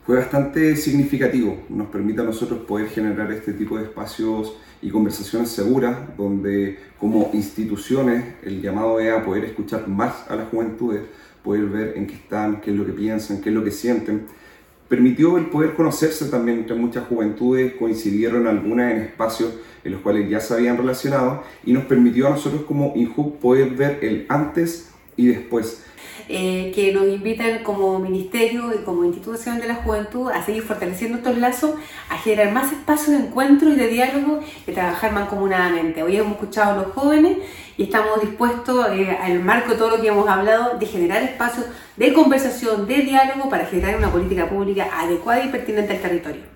Fue bastante significativo, nos permite a nosotros poder generar este tipo de espacios y conversaciones seguras, donde como instituciones el llamado es a poder escuchar más a las juventudes, poder ver en qué están, qué es lo que piensan, qué es lo que sienten. Permitió el poder conocerse también entre muchas juventudes, coincidieron algunas en espacios en los cuales ya se habían relacionado y nos permitió a nosotros como INJUC poder ver el antes y después. Que nos invitan como ministerio y como institución de la juventud a seguir fortaleciendo estos lazos, a generar más espacios de encuentro y de diálogo y trabajar mancomunadamente. Hoy hemos escuchado a los jóvenes y estamos dispuestos, al marco de todo lo que hemos hablado, de generar espacios de conversación, de diálogo para generar una política pública adecuada y pertinente al territorio.